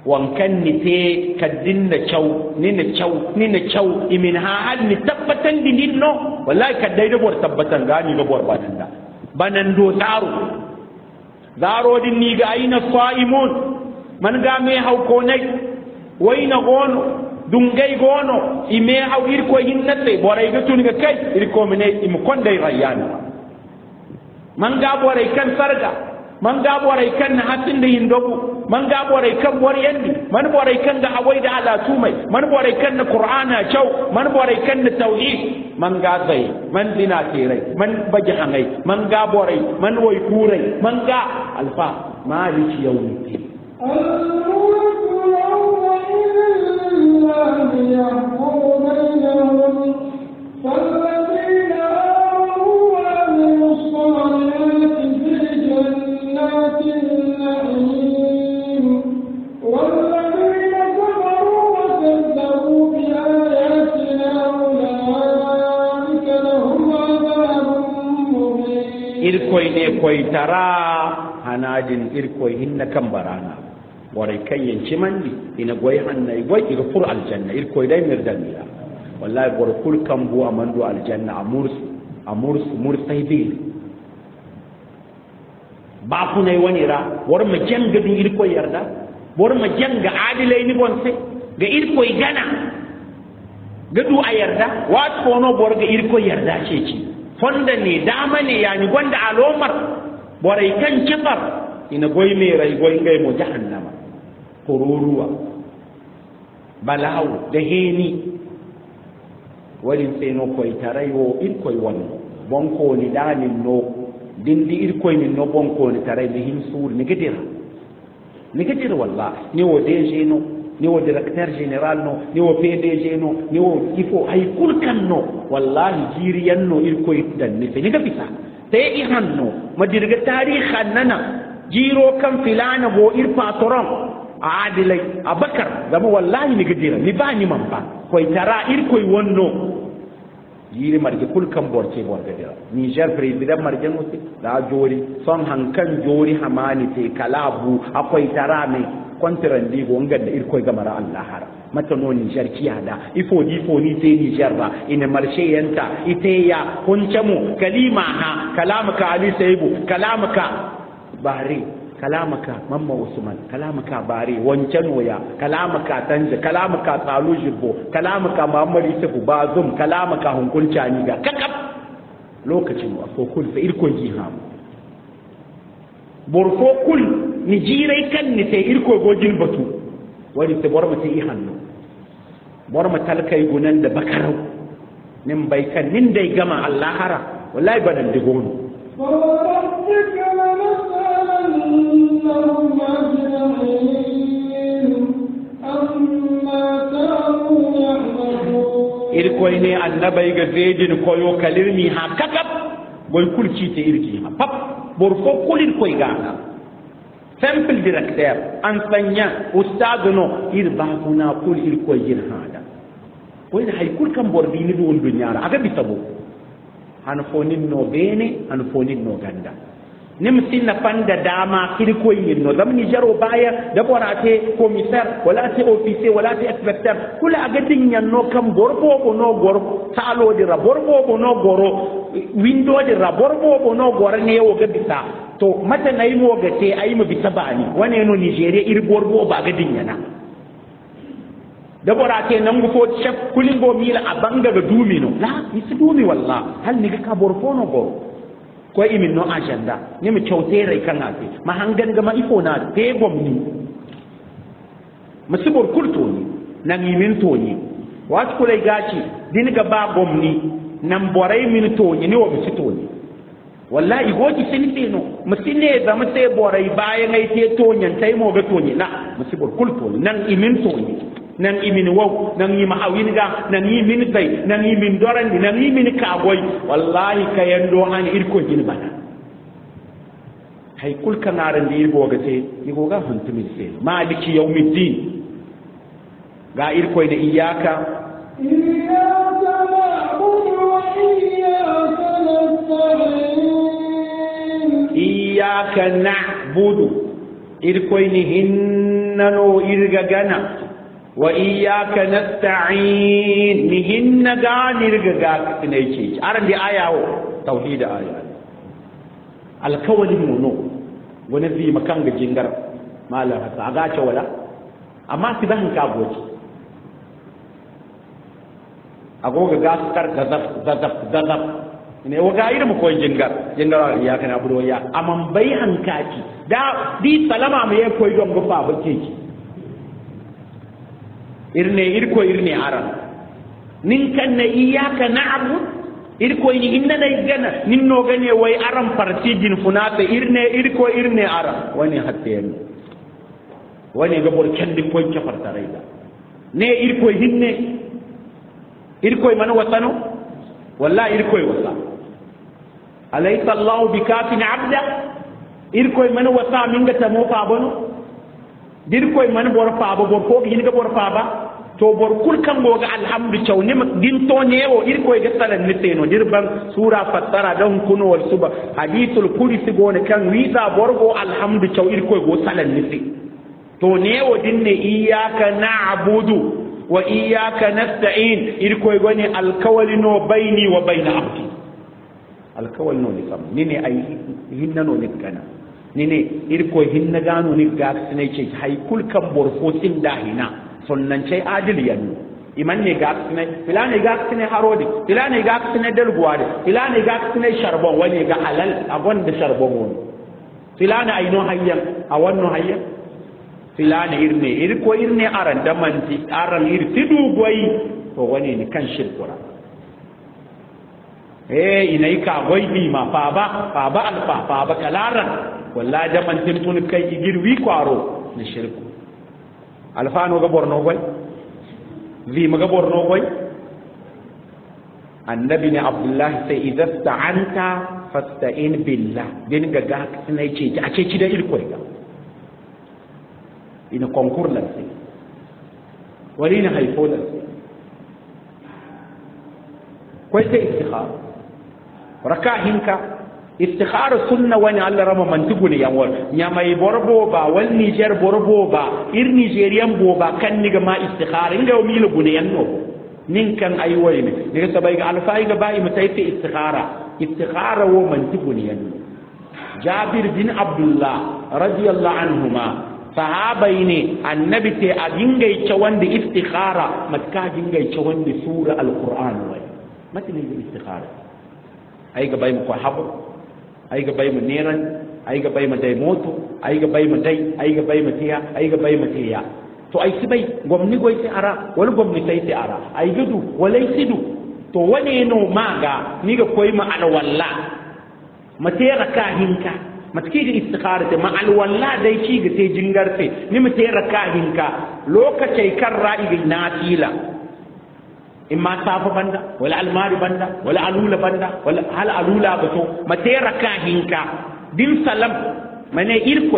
wankan ni te kaddin na chau ni na chau imin ha hal ni tabbatan din no wallahi kaddai da bor tabbatan gani ga bor banan do zaro din ni ga aina saimun man ga me haw ko nay wayna gono dungay gono ime haw ir ko hinnate boray ga tun ga kai ir ko mene im konday rayyan man ga boray kan sarga man ga boray kan hatin da hindobu man ga boray kan boriyandi man boray kan da hawai da ala tumai man boray kan da qur'ana chaw man boray kan da tauhid man ga zai man dina tirai man baji hangai man ga boray man wai kurai man ga alfa maliki yawmiddin irkoy ne koy tara hanajin irkoy hinna kan barana warai kan yanci mandi ina goy hannai goy iga fur aljanna irkoy dai mirdaniya wallahi bor kul kan bu amandu aljanna amurs mursaybi ba ku nay wanira war ma janga du irkoy yarda war ma janga adilai ni bonse ga irkoy gana gadu a yarda wat kono bor ga irkoy yarda ceci fonda ne dama ne yani gwanda alomar borai kan kifar ina goy me rai goy ngai mo jahannama kururuwa balawu da heni wali sai no koy tarayo in koy wonno bonko ni dani no dindi ir koy ni no bonko ni taray ni hin sur ni gidir wallahi ni wo DG no ni wo directeur général no ni wo PDG no ni wo ifo ay kulkan no wallahi jiriyan no ir koy dan ni ga fisa tay i hanno madirga tarihan nana jiro kan filana bo ir patron adilai abakar zama wallahi ni gidira ni ba ni man ba koy tara ir koy wonno jiri marje kulkan borce bor gadira Niger president marje musi da jori son hankan jori hamani te kalabu akoy tara me kontrandi go ngada ir koy gamara Allah har mata no Niger kiyada ifo ni te Niger ba ina marshe yanta ite ya kuncamu kalima ha kalamaka ali saibu kalamaka bahri kalamaka mamma usman kalamaka bari wancan waya kalamaka tanja kalamaka talu jibbo kalamaka muhammad yusufu bazum kalamaka hunkunta ni ga kakab lokacin wa ko kul fa irko jiham borfo kul ni jirai kan ni sai irko gojin batu wani sai borma sai hannu borma talkai gunan da bakarau nin bai kan nin dai gama Allah hara wallahi badan digono إنهم أجمعين أما كانوا يعملون إركويني النبي جزيدين كويو كلمي ها كتب ويقول شيء إركي ها باب برفو كل إركوي غانا سامبل ديركتور أنسانيا أستاذنا إرباكنا كل إركوي جن هذا وين هاي كل كم برديني دون الدنيا أكيد بيسبو هنفونين نو بيني هنفونين نو غندا nimsin na panda dama kirko yin no zamni jaro baya da borate commissaire wala te officier wala te inspecteur kula aga dinyan no kam borbo no gor talo di raborbo no goro window di raborbo no gor ne yo ga bisa to mata nayi mo ga te ayi mu bisa bani wane no Nigeria ir borbo ba ga dinyana da borate nan go chef kulingo mila abanga ga dumino la isi dumi wallah hal ni ga borfo no go ko imin no agenda ni mu kyaute rai kan ake ma hangan gama ifo na te gomni musibur kulto ni nan yimin to ni wat kulai gaci din ga ba gomni nan borai min to ni ne wa mu to ni wallahi goji sinfe no musine da mu sai borai bayan ai te to nyan tai mo ga to ni na musibur kulto ni nan imin to ni nan imin waw nan yi mahawin ga nan yi min sai nan yi min doran nan yi min kagoy wallahi kayando an irko jin bana hay kul kanaran di irgo ga te irgo ga huntumin sai maliki yawmiddin ga irko da iyaka na'budu wa iyyaka nasta'in iyyaka na'budu irkoy ni hinnano irga gana wa iyyaka nasta'in ni hinna ga nirga ga ne ce aran di ayawo tauhid aya alkawali muno wani bi makan ga jingar malam hasa ga ce wala amma si ban ka goci agoga ga kar gazab ne waga irin ko jingar ya kana budo ya amman bai hankaki da di salama me koy don gufa bace ki irne aran nin kan na iyyaka na'bud irko ni inna dai gana nin no gane wai aran farti din funata irne aran wani hatten wani ga borkan di ko ke fartarai da ne irko hinne irko man wasano wallahi irko wasa alaysa allah bikafin abda irko man wasa min ga tamo fa bano dirko man bor fa ba bor ko hin ga bor fa ba to bor kul kan goga alhamdu chawni din to newo irko ga salan ni teno dirban sura fattara dan kuno wal suba hadithul qudsi gone kan wiza borgo alhamdu chaw irko go salan ni to newo dinne iyyaka na'budu wa iyyaka nasta'in irko gone alkawli no baini wa baina abdi alkawli no ni kam nini ay hinna no ni kana nini irko hinna gano ni ga sine ce hay kul kan bor fo sin dahina sonnan cai adil yanno iman ne ga sine filane ga sine harodi filane ga sine dalguwade filane ga sine sharbon wani ga halal a gonda sharbon woni filane ayno hayyan a wannan hayyan filane irko irne aran da manti aran irtidu goyi to wani ni kan shirkura inai ka goyi bi ma fa ba alfa fa ba kalaran wallahi da mantin tun kai girwi kwaro ni shirku alfano ga borno goy vi maga borno goy annabi ne abdullahi sai idza sta'anta fasta'in billah din ga ga sunai ce a ce ci da irko ga ina konkur lan sai wali na haifo lan sai koy sai istikhara rakahinka istikhara sunna wani Allah rama mantugu ne yan wal nyamai borbo ba wal Niger borbo ba ir Nigerian bo ba kan ni ga ma istikhara inga mi lu gune yanno nin kan ai wai ne daga sabai ga alfai ga bai mutai fi istikhara wo mantugu ne yanno Jabir bin Abdullah radiyallahu anhuma sahabai ne annabi te a gingai ce wanda istikhara matka gingai ce wanda sura alquran wai matin istikhara ai ga bai mu ko habu ai ga bai mu neran ai ga bai mu dai moto ai ga bai mu dai ai ga bai mu tiya ai ga bai mu tiya to ai sibai gwamni goyi sai ara wani gwamni sai sai ara ai gudu walai sidu to wane no maga ni ga koyi ma alwalla mate raka hinka matki ga istikhara ta ma alwalla dai ci ga sai jingarte ni mate raka hinka lokacin kan ra'i ga nafila imma safa banda wala almari banda wala alula banda wala hal alula bato mate raka hinka din salam mane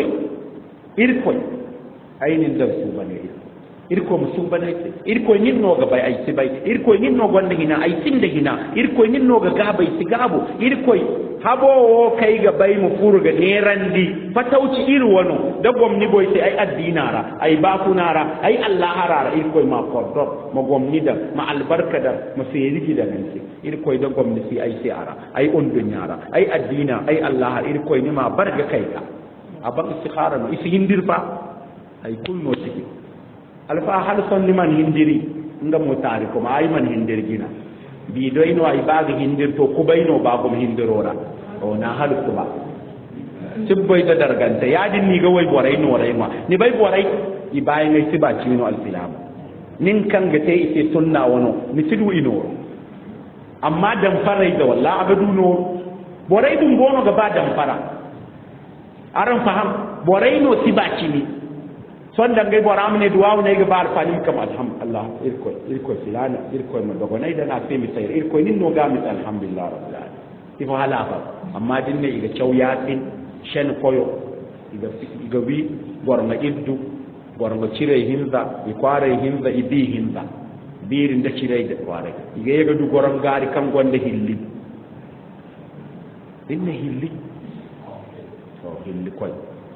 irkoy ainin da su bane irko musum bane irko nin no ga bai ai sibai irko nin no gonda hina ai tinda hina irko nin no ga gabai sigabo irko habo kai ga bai mu furu ga nerandi fatauci iri wano da gomni boy sai ai addinara ai bakunara ai Allah harara irko ma kodor ma gomni da ma albarka da ma sayidi da nanti irko da gomni sai ai sai ara ai on dunyara ai addina ai Allah irko ni ma barga kai ka aban istikhara no isi hindir fa ai kulno tiki alfa hal son liman hindiri nga mo tari ko ay man hindir gina bi do ino ay baagi hindir to kubayno baagum hindirora o na hal ko ba tibboy da darganta yadin ni ga way boray no ray ma ni bay boray i bay ngay siba cino al filam nin kan ga tay ite sunna wono ni tidu ino amma dan faray da wallahi abadu no boray dum gono ga ba dan fara aran faham boray no siba cini son da ngai bora amne duwa ne ga bar falim kam alhamdulillah irko filana irko ma dogo nay dana fe mi sayr irko nin no ga mi alhamdulillah rabbil alamin ifo halafa amma dinne iga chawyatin shen koyo iga wi gorma iddu gorma cire hinza i kware hinza i bi hinza birin da cire da kware iga yega du goram gari kan gonde hilli dinne hilli so hilli koy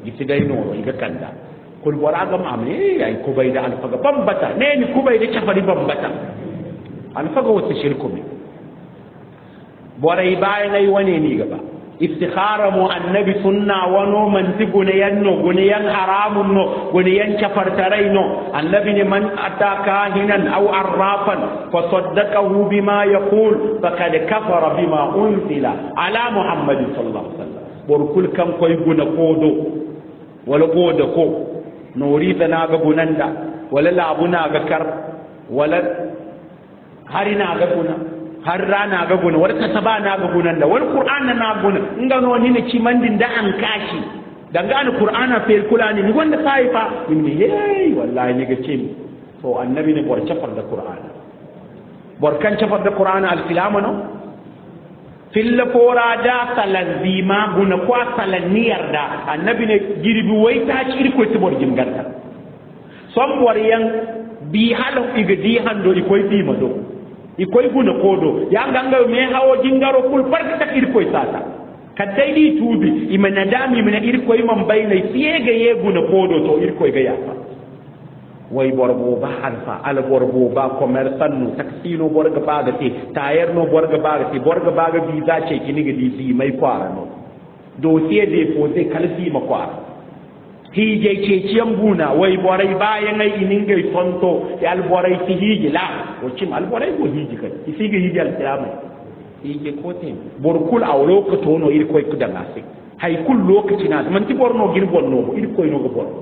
giti dai no iga kanda kul bora ga mamne ai kubai da alfaga bambata ne ni kubai da cafari bambata alfaga wata shirku me bora bayan ai wane ni gaba istikhara mu annabi sunna wano man tigune yanno gune yan haramun no gune yan cafartarai no annabi ne man ataka hinan aw arrafan fa saddaqahu bima yaqul faqad kafara bima unzila ala muhammadin sallallahu alaihi wasallam borkul kan koy guna kodo wala goda ko nori da naga gunanda wala labuna ga kar wala harina ga guna har rana ga guna wal kasaba na ga gunan da wal qur'an na guna ngano ni ne ci mandin da an kashi danga an qur'ana fe kulani ni wanda sai fa ni hey wallahi ni ga ce to annabi ne bor chafar da qur'ana bor kan chafar da qur'ana al filama no fil fora da salanzima guna ko salaniyar da annabi ne girbi wai ta ci ko ti bor jimgarta som bor yan bi halu igdi hando ikoy bi mado ikoy guna kodo ya ganga me hawo jingaro kul farka ta irkoy sata kadai di tubi imana dami imana irkoy man bayna siega ye guna kodo to irkoy ga yafa way borbo ba alfa al borbo ba commerçant no taxino borga baga te tayer no borga baga visa ce kiniga di si mai kwara no dossier déposé kalfi ma kwara hije ce ciyan buna wai borai bayan ai ininga tonto ya alborai ti hije la o cim alborai ko hije kai isiga hije alkiyama hije kote borkul awlo ko tono ir koy ku danga se hay kul lokaci na man ti borno gir bonno ir koy no go bor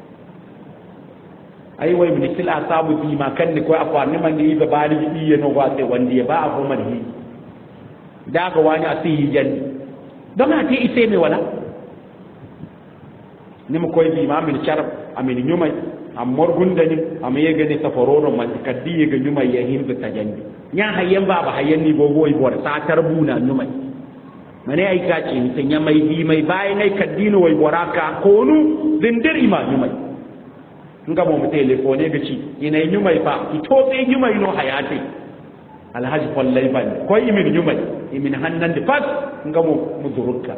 ai wai min kila sabu bi ma kan ni koy afwa ni man di ba bali di no wa se wandi ba afo man hi daga wani asi hijen dama te ise me wala nima koy bi ma min charab amin nyumay am morgunda ni am yega ni saforono man kaddi yega nyumay ya himbe tajandi nya hayyan baba hayyan ni bo boy bor sa tarbuna nyumay mane ay kaci ni tanya mai bi mai bay nay kaddino way boraka konu dindir ima nyumay nga mo telefone ga ci ina nyumay fa ito be nyumay no hayati alhaji wallahi ban koy imin nyumay imin hannan de fas nga mo mudurukka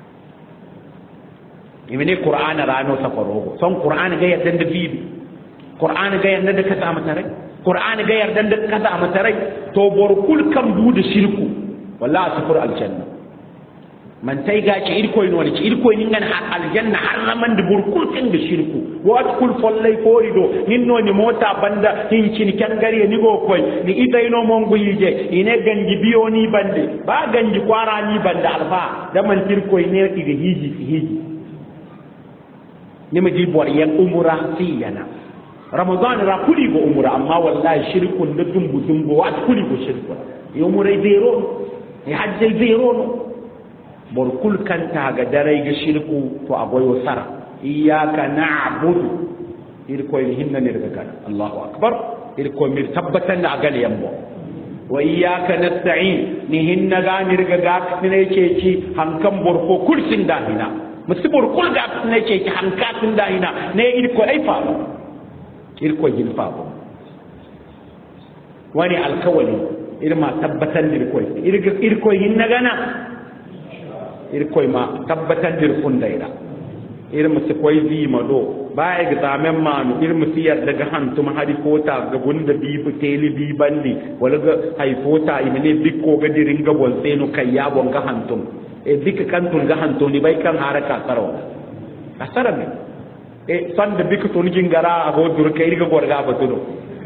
imene qur'ana rano safarogo son qur'ana ga yadda da bibi qur'ana ga yadda da kaza matarai qur'ana ga yadda da kaza matarai to borkul kam duda shirku wallahi safar aljanna man tay ga ci irkoy no ci irkoy ni ngan aljanna haraman da borkul kan da shirku wat kul follay forido ninno ni mota banda hin cin kan gare ni go koy ni idayno mongo yije ine ganji biyo ni bande ba ganji kwara ni banda alfa da man irkoy ne iga hiji nima ji bor yan umura siyana ramadan ra kuli go umura amma wallahi shirkun da dumbu wa kuli go shirku umura zero ya hajjai zero no bor kul kan ta ga darai ga shirku to agoyo sara iyyaka na'budu irko hinna ne daga kan Allahu akbar irko mir tabbatan da agal yambo wa iyyaka nasta'in ni hinna ga ni riga ga ne ce ci hankan bor ko kursin da hina musibur kul ga ne ce ki hankatin da ina ne irko ai fa irko jin fa wani alkawali irma tabbatan dirko irko yin nagana irko ma tabbatan dirkun daira irma su koi zi mado baya ga zamen manu irma siyar daga hantum hadi fota ga gunda bibu teli bi bandi wala ga haifota imene bikko ga diringa bon seno kayya bon ga hantum e dikka kantun ga hantoni bai kan haraka saro asara me e sanda bikka to ni jingara ago dur kai riga gorga ba tudo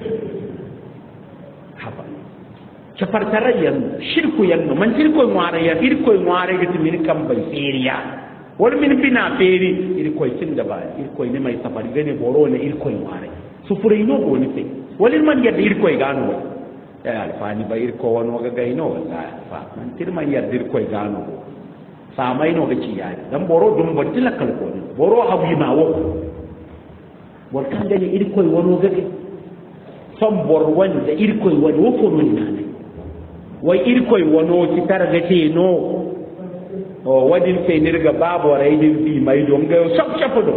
haba chapar tarayan shirku yan man shirku ngware ya irko ngware ga timin kan bai feriya wal min bina feri irko tin da ba irko ne mai safari gane boro ne irko ngware sufuri no go ni fe wal man ya irko gano ya alfani ba irko wano ga gaino wallahi fa man tirman ya irko gano samai no gaci ya dan boro dum bodila kalko boro hawi ma wo bor kan gani irkoy wono gake som bor wanda irkoy wani wo ko non nane way irkoy wono ci targate no o wadin fe nirga babo raydin fi mai don ga sab chapodo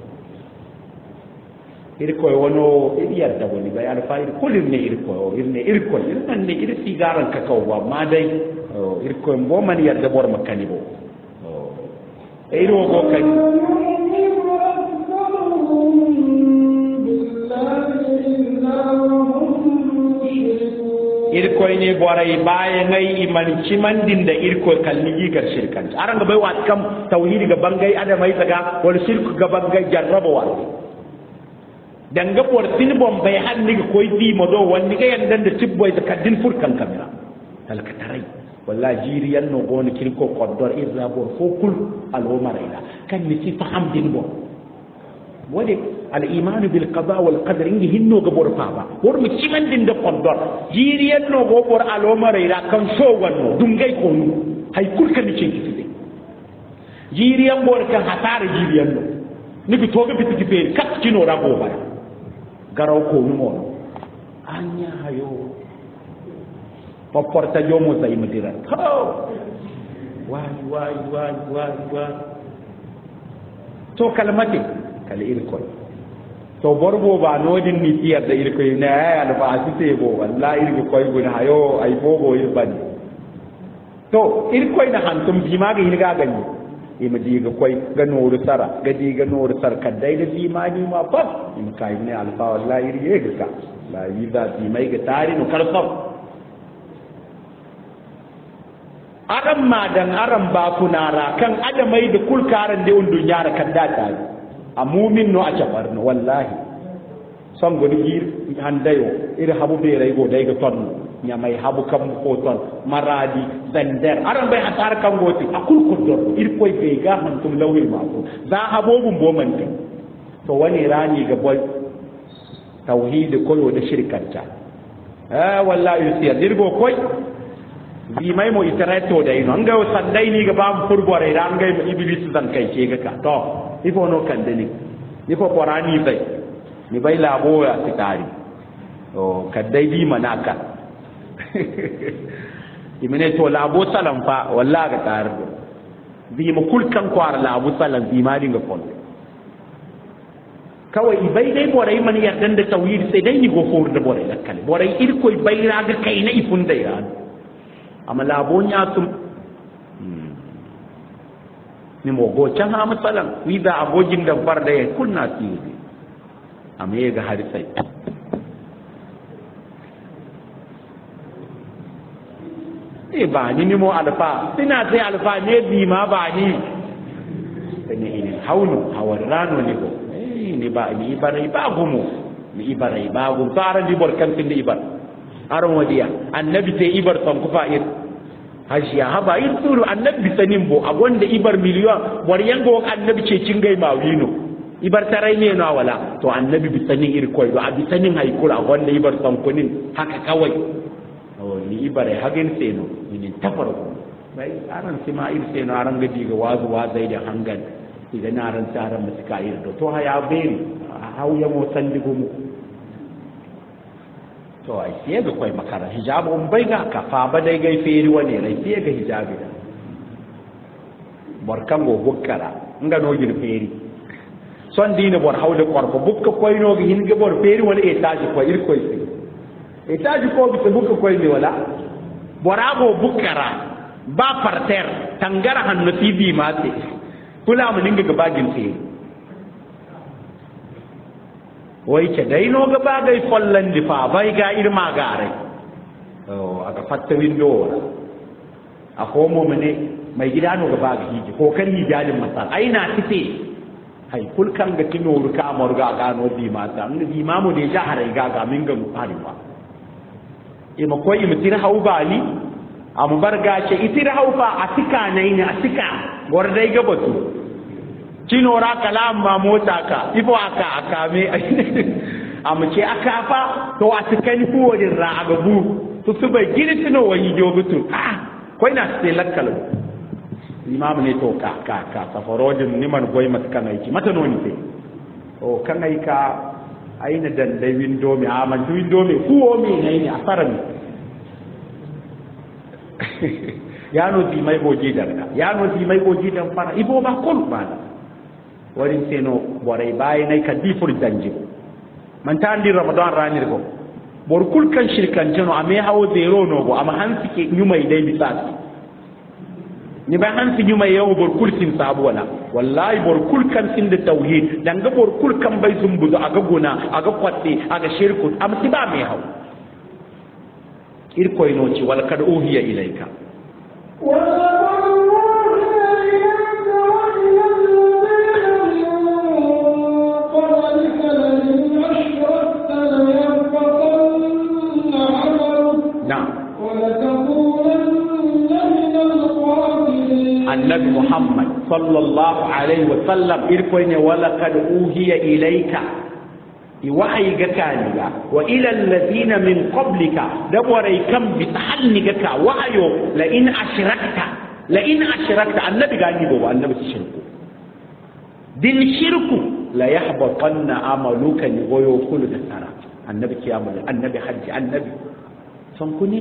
irkoy wono idiyar da woni bay alfair kulim ne irkoy irman ne irsi garan ka kawwa ma dai irkoy mbo man yadda bor makani bo iro go kan يشركون irkoy ne boray baye ngai iman cimandin da irkoy kalnigi gar shirkan aran ga bai wat kam tauhidi ga bangai adamai daga wal shirku ga bangai jarraba wa danga por tin bom bai hanni ga koy di modo wonni ga yandan da tibboy da kaddin furkan kamera talaka tarai wallahi jiriyan no goni kirko koddor irra bor fokul al umaraila kan ni ci faham din bo wode al iman bil qada wal qadar ingi hinno ga bor faaba wor mi ciman din da koddor jiriyan no go bor al umaraila kan so wanno dum gay ko nu hay kul kan ci ci jiriyan bor kan hatare jiriyan no ni bi toga bitiki pe kat ci no ra go ba garaw ko nu mo anya hayo porta jomo sai madira wai to kalmati kal irko to borbo ba nodin ni tiyar da irko ne ay alba asite bo wallahi irko koy gun hayo ay bobo irbani to irko ina hantum bima ga hirga gani ima diga koy ga noru sara ga diga noru sar kadai da bimani ma fa im kai ne alfa wallahi irge ga la yiza bimai ga tari no karsab adam ma dan aram ba kunara kan adamai da kulkaran da undun yara kan data a mumin no a chabar no wallahi son godi gir handayo ira habu be rai go dai ga ton nya mai habu kam ko ton maradi zander aram bai hatar kan goti a kulkuddor ir koy be ga han tum lawil ma ko za habobun bo man to wani rani ga boy tauhid koyo da shirkanta wallahi sai dirgo koy bi mai mo iterato da ino nga sandai ni ga bam furbore da nga iblis zan kai ke ga ka to ifo no kandani ifo qorani bai ni bai labo ya tikari o kadai bi manaka imene to labo salam fa wallahi ga tar bi mu kulkan kwar labo salam bi ma dinga fon kawai bai dai borai man yardan da tauhid sai dai ni go for da borai da kale borai irko bai raga kai na ifun da ya amma labon ya tum ni mo go can ha masalan wi da abogin da bar da ya kunna tiri amma ya ga har sai ba ni mo alfa sina sai alfa ne bi ma ba ni ne haunu hawarano ne go ni ba ni ibarai ba gumo ni ibarai ba gum fara di borkan tin di ibar aron wadiya annabi sai ibar son kufa ir hashiya haba ir turu annabi sanin bo agonda ibar miliyon waryan go annabi ce cingai mawino ibar tarai ne na wala to annabi bi sanin ir koy do abi sanin hay kula agonda ibar son kunin haka kawai o ni ibare hagen seno ni tafaro bai aran sima ir seno aran gadi ga wazu wazai da hangan idan aran taran mutka ir do to haya beri hauya mo sandigo mu to ai sai ga koi makara hijabu bai ga kafa ba dai gai feri wane rai sai ga hijabi da barkan go bukkara nga no gin feri son dina bor hawde korko bukka koy no gi hinga bor feri wala etaji ko ir koy sai etaji ko bi bukka koy ni wala borago bukkara ba parter tangara hanno tibi mate kula mun ninga ga bagin feri wai ke dai no ga bagai follan di fa bai ga irma gare aka fatta window a komo mene mai gida no ga bagai hiji ko kan hijalin masal aina tite hay kulkan ga tino ruka amurga ga no bi mata mun bi mamu de ja harai ga min ga mu fariwa e ma koyi mutir haubali am barga ce itir haufa atika nai ne atika gordai ga batu kino ra kalam ma mota ka ifo aka akame amce aka fa to atikan fuwodin ra agabu to su bai gidi tino wani jogutu koi na sai lakkal imam ne to ka safarodin niman goyi mata kan aiki mata noni sai o kan aika aina dan dai window mi aman window mi fuwo mi ne asara mi yano di mai goji daga yano di mai goji dan fara ibo ba kul ba warin seno borai bayi nay ka difur danji man tandi ramadan ranir ko bor kul kan shirkan jeno ame hawo zero no go ama hansi ke nyumai dai bisati ni ba hansi nyumai yawo bor kul sin sabu wala wallahi bor kul kan sin da tauhid dan ga bor kul kan bai zumbuzo aga gona aga kwatte aga shirku am siba me hawo irkoy no ci wala kad uhiya ilayka annabi Muhammad sallallahu alaihi wa sallam irkoy ne wala kad uhiya ilayka iwahi ga kaniga wa ila alladhina min qablika dabarai kam bi tahanniga ka wahayo la in ashrakta annabi gani bo annabi shirku din shirku la yahbatanna amaluka ni goyo kullu da sara annabi kiyamul annabi hajji annabi son kuni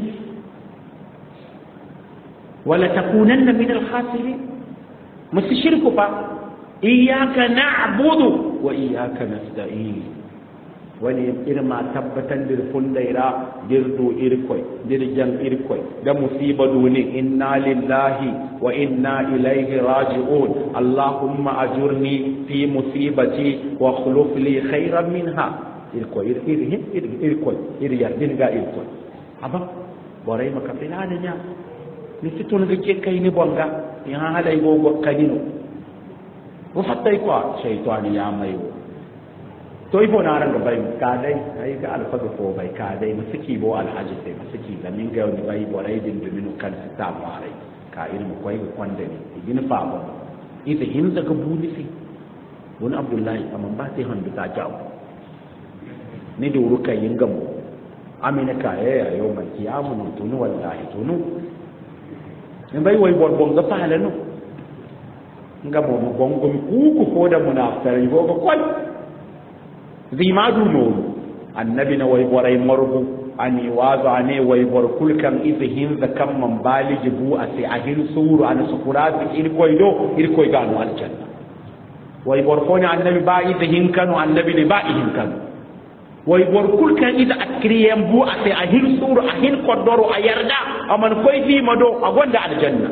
wala takunanna min al-khasirin musu shirku fa iyyaka na'budu wa iyyaka nasta'in wani irma tabbatan dir fundaira dirdu irkoy dirjan irkoy da musiba duni inna lillahi wa inna ilaihi raji'un allahumma ajurni fi musibati wa khuluf li khayran minha irkoy irkoy irya dinga irkoy aba boray maka filana nya ni situn ga ke kai ni bonga ya halai gogo kadino wo fattay ko shaytani ya mayo to ifo na ran bai ka dai ai ga alfaga ko bai ka dai musiki bo alhaji sai musiki da min ga wani bai borai din duminu kan ta fare ka ilmu koi ga kwanda ne igin fa ba ita hin daga buni sai wani abdullahi amma ba sai handu ta jawo ni da ruka yin gamo amina ka ya yau mai kiyamu tunu wallahi tunu in bai wai borbon ga fa halanu ngamo mo gongo ku ko da munafari go ko kwai zimadu noru annabi na wai borai marbu ani wazo ane wai bor kulkan izhin zakam man baliji bu ase ahin suru an sukurati irkoy ga no aljanna wai bor fona annabi ba izhin kanu annabi ne ba izhin kanu wai bor kulkan ida akriyam bu ase ahin suru ahin kodoro ayarda aman koy fi mado agonda aljanna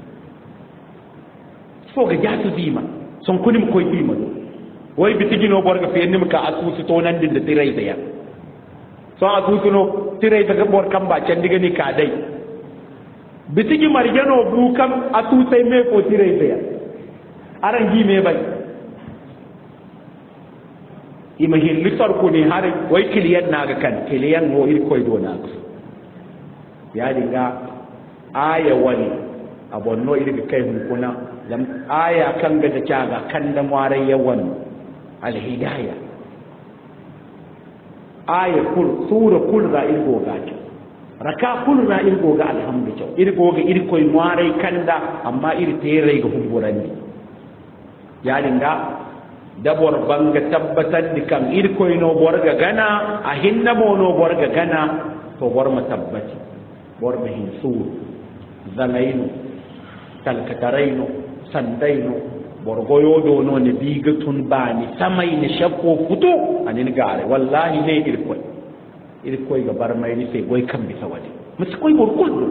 so ga jatu zima son kunim koy fi mado wai bitigino borga fe nim ka asusu to nan din da tirai da ya so asusu no tirai daga bor kan ba can diga ni ka dai bitigi marjano bu kam asusai me ko tirai da ya aran gi me bai imahin litar ko ne har wai kiliyan naga kan kiliyan mo ir koy do na ya dinga aya wani abonno irga kai hun kuna lam aya kan ga ta kaga kan da warai yawan alhidaya aya kul sura kul ra irgo gaji raka kul ra irgo ga alhamdulillah irgo ga irkoy warai kanda amma ir tere ga humburani ya dinga dabor banga tabbatar dikan irkoy no borga gana a hinna mo no borga gana to bor ma tabbati bor ma hinsur zalainu talkatarainu sandainu borgoyo do no ne biga tun bani samai ne shakko futo anin gare wallahi ne irkoy ga bar mai ni sai goy kan bisa wadi musu koy bor kullu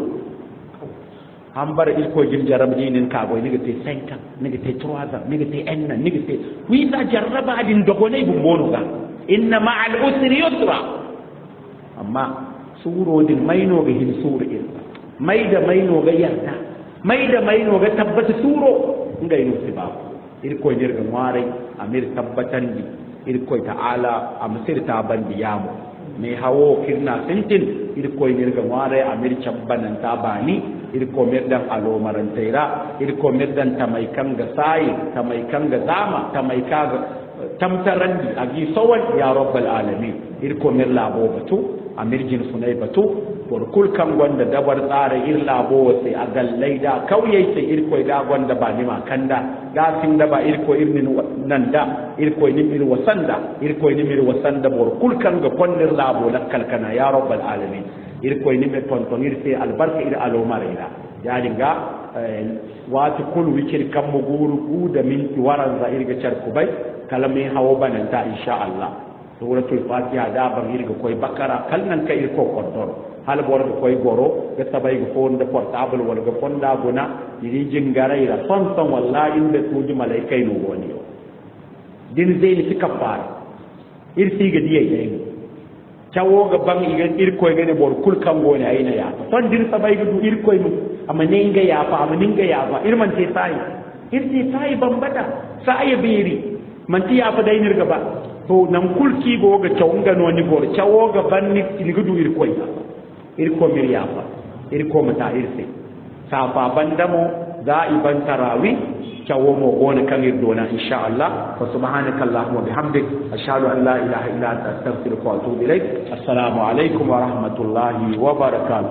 an bar irkoy jin jarab dinin ka goy ni ga te 5 ni ga te 3 ni ga te enna ni ga te wi za jarraba din dogonai bu bono ga inna ma'al usri yusra amma suro din maino ga hin suro irka mai da maino ga yarda mai da maino ga tabbata suro ngai no siba irkoy dirga mare amir tabbatan di irkoy ta'ala amsir ta bandi yamu me hawo kirna sintin irkoy dirga mare amir cabbanan ta bani irko meddan alo marantaira irko meddan tamaikan ga sai tamaikan ga zama tamaika ga tamtarandi agi sawan ya rabbal alamin irko mir labo batu amirjin sunai batu por kul kan wanda dabar tsare ir labo sai a gallai da kauye sai irko da wanda ba ni makanda da sin da ba irko irnin nan da irko ni mir wasanda irko ni mir wasanda por kul kan ga kondir labo lakkalkana ya rabbal alamin irko ni me tontonir sai albarka ir alo marira ya dinga wati kul wikir kan muguru ku da min waran za irga charkubai kalamin hawo bananta insha Allah suratul fatiha da ban irga koy bakara kalnan kai irko kodor hal bor ga koy goro ga sabay ga phone da portable wala ga fonda guna yiri jingarai ra son wallahi inda tuji malaikai no woni din zai ni kafara irsi ga diye yayi cawo ga ban igan irko ga ne bor kul kan gone ayina ya ton dir sabai ga du irko mu amma ninga ya fa irman te sai irti sai bambata sai beri man ti ya fa dai nirga ba to nan kulki go ga cawnga no ni bor cawo ga ban ni gudu irko mir ya fa irko mata irse sa fa bandamo za'iban tarawi cawo mo gona kan irdona insha Allah wa subhanaka allahumma bihamdik ashhadu an la ilaha illa anta astaghfiruka wa atubu ilaik assalamu alaikum wa rahmatullahi wa barakatuh